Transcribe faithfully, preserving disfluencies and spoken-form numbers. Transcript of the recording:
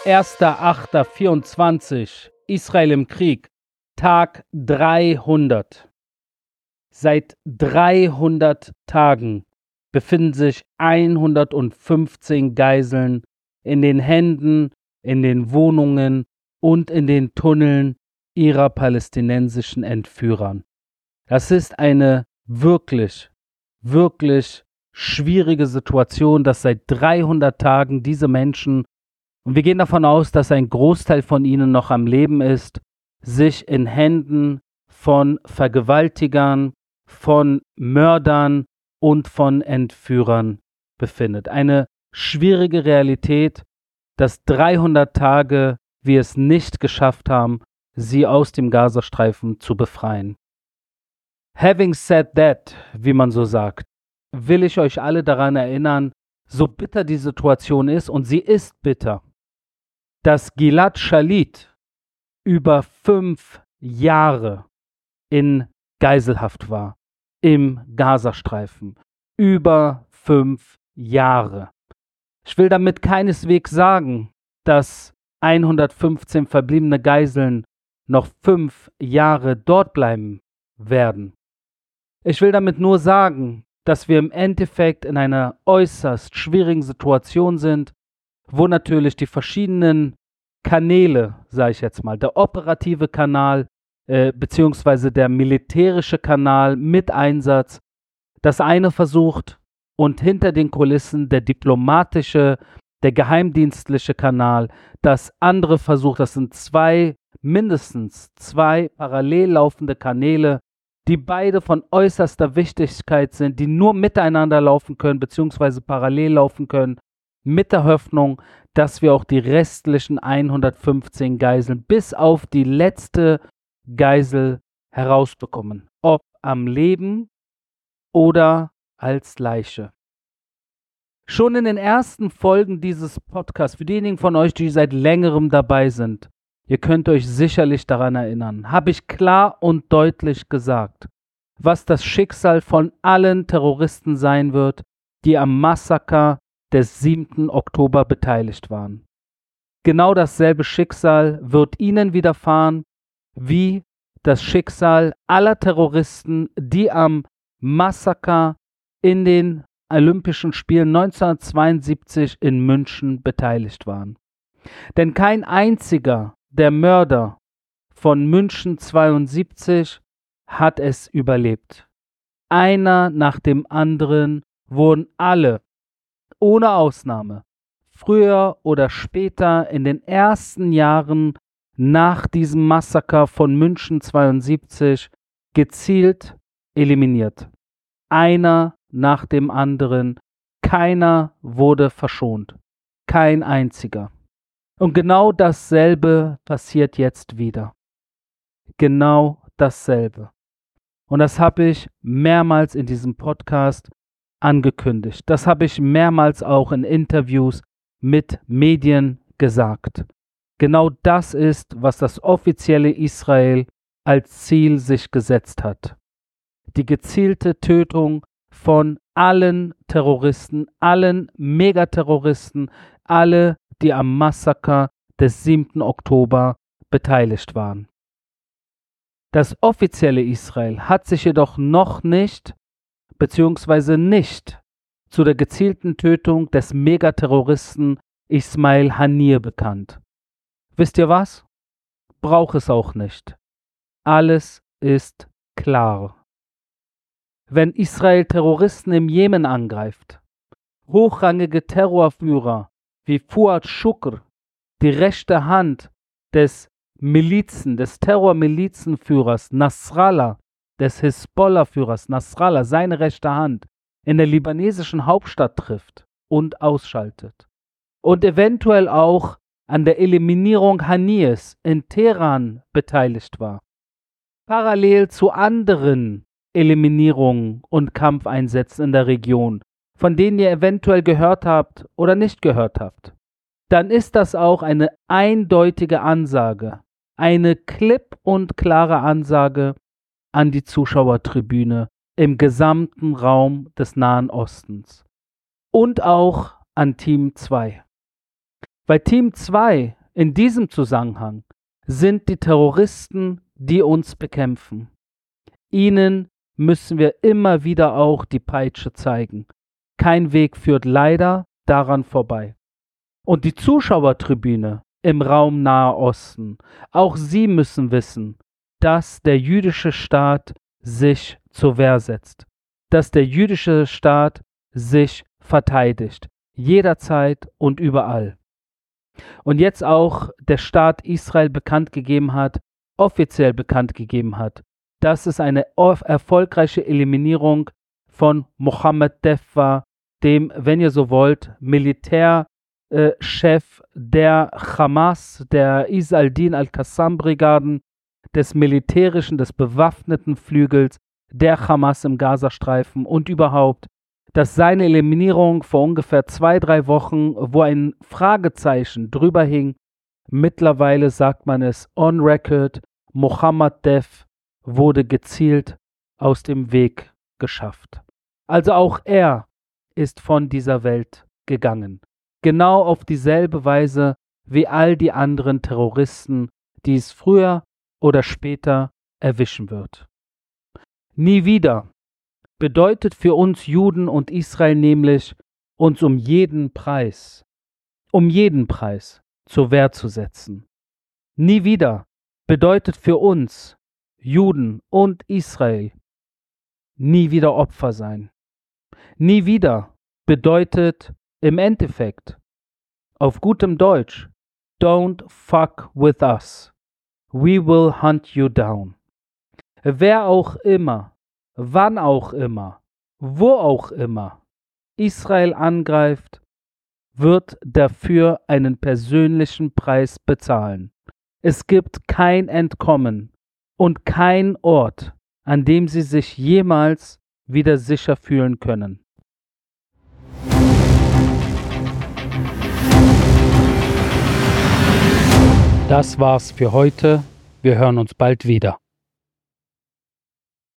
erster achter vierundzwanzig, Israel im Krieg, Tag dreihundert. Seit dreihundert Tagen befinden sich hundertfünfzehn Geiseln in den Händen, in den Wohnungen und in den Tunneln ihrer palästinensischen Entführern. Das ist eine wirklich, wirklich schwierige Situation, dass seit dreihundert Tagen diese Menschen, und wir gehen davon aus, dass ein Großteil von ihnen noch am Leben ist, sich in Händen von Vergewaltigern, von Mördern und von Entführern befindet. Eine schwierige Realität, dass dreihundert Tage wir es nicht geschafft haben, sie aus dem Gazastreifen zu befreien. Having said that, wie man so sagt, will ich euch alle daran erinnern, so bitter die Situation ist, und sie ist bitter, dass Gilad Shalit über fünf Jahre in Geiselhaft war, im Gazastreifen. Über fünf Jahre. Ich will damit keineswegs sagen, dass hundertfünfzehn verbliebene Geiseln noch fünf Jahre dort bleiben werden. Ich will damit nur sagen, dass wir im Endeffekt in einer äußerst schwierigen Situation sind, wo natürlich die verschiedenen Kanäle, sage ich jetzt mal, der operative Kanal äh, beziehungsweise der militärische Kanal mit Einsatz, das eine versucht und hinter den Kulissen der diplomatische, der geheimdienstliche Kanal, das andere versucht. Das sind zwei, mindestens zwei parallel laufende Kanäle, die beide von äußerster Wichtigkeit sind, die nur miteinander laufen können, beziehungsweise parallel laufen können, mit der Hoffnung, dass wir auch die restlichen hundertfünfzehn Geiseln bis auf die letzte Geisel herausbekommen. Ob am Leben oder als Leiche. Schon in den ersten Folgen dieses Podcasts, für diejenigen von euch, die seit längerem dabei sind, ihr könnt euch sicherlich daran erinnern, habe ich klar und deutlich gesagt, was das Schicksal von allen Terroristen sein wird, die am Massaker des siebten Oktober beteiligt waren. Genau dasselbe Schicksal wird ihnen widerfahren, wie das Schicksal aller Terroristen, die am Massaker in den Olympischen Spielen neunzehnhundertzweiundsiebzig in München beteiligt waren. Denn kein einziger der Mörder von München zweiundsiebzig hat es überlebt. Einer nach dem anderen wurden alle, ohne Ausnahme, früher oder später in den ersten Jahren nach diesem Massaker von München zweiundsiebzig gezielt eliminiert. Einer nach dem anderen, keiner wurde verschont. Kein einziger. Und genau dasselbe passiert jetzt wieder. Genau dasselbe. Und das habe ich mehrmals in diesem Podcast angekündigt. Das habe ich mehrmals auch in Interviews mit Medien gesagt. Genau das ist, was das offizielle Israel als Ziel sich gesetzt hat. Die gezielte Tötung von allen Terroristen, allen Megaterroristen, alle, die am Massaker des siebten Oktober beteiligt waren. Das offizielle Israel hat sich jedoch noch nicht, beziehungsweise nicht, zu der gezielten Tötung des Megaterroristen Ismail Haniyeh bekannt. Wisst ihr was? Braucht es auch nicht. Alles ist klar. Wenn Israel Terroristen im Jemen angreift, hochrangige Terrorführer wie Fuad Shukr, die rechte Hand des Milizen, des Terrormilizenführers Nasrallah, des Hisbollah-Führers Nasrallah, seine rechte Hand, in der libanesischen Hauptstadt trifft und ausschaltet. Und eventuell auch an der Eliminierung Haniyehs in Teheran beteiligt war. Parallel zu anderen Eliminierungen und Kampfeinsätzen in der Region, von denen ihr eventuell gehört habt oder nicht gehört habt, dann ist das auch eine eindeutige Ansage, eine klipp und klare Ansage an die Zuschauertribüne im gesamten Raum des Nahen Ostens und auch an Team zwei. Weil Team zwei In diesem Zusammenhang sind die Terroristen, die uns bekämpfen. Ihnen müssen wir immer wieder auch die Peitsche zeigen. Kein Weg führt leider daran vorbei. Und die Zuschauertribüne im Raum Nahe Osten, auch sie müssen wissen, dass der jüdische Staat sich zur Wehr setzt, dass der jüdische Staat sich verteidigt, jederzeit und überall. Und jetzt auch der Staat Israel bekannt gegeben hat, offiziell bekannt gegeben hat, dass es eine erfolgreiche Eliminierung von Mohammed Deif war, dem, wenn ihr so wollt, Militärchef der Hamas, der Izz al-Din al-Qassam-Brigaden, des militärischen, des bewaffneten Flügels der Hamas im Gazastreifen und überhaupt, dass seine Eliminierung vor ungefähr zwei, drei Wochen, wo ein Fragezeichen drüber hing, mittlerweile sagt man es on record, Mohammed Deif wurde gezielt aus dem Weg geschafft. Also auch er ist von dieser Welt gegangen. Genau auf dieselbe Weise wie all die anderen Terroristen, die es früher oder später erwischen wird. Nie wieder bedeutet für uns Juden und Israel nämlich, uns um jeden Preis, um jeden Preis zur Wehr zu setzen. Nie wieder bedeutet für uns, Juden und Israel, nie wieder Opfer sein. Nie wieder bedeutet im Endeffekt, auf gutem Deutsch, don't fuck with us. We will hunt you down. Wer auch immer, wann auch immer, wo auch immer Israel angreift, wird dafür einen persönlichen Preis bezahlen. Es gibt kein Entkommen und kein Ort, an dem sie sich jemals wieder sicher fühlen können. Das war's für heute. Wir hören uns bald wieder.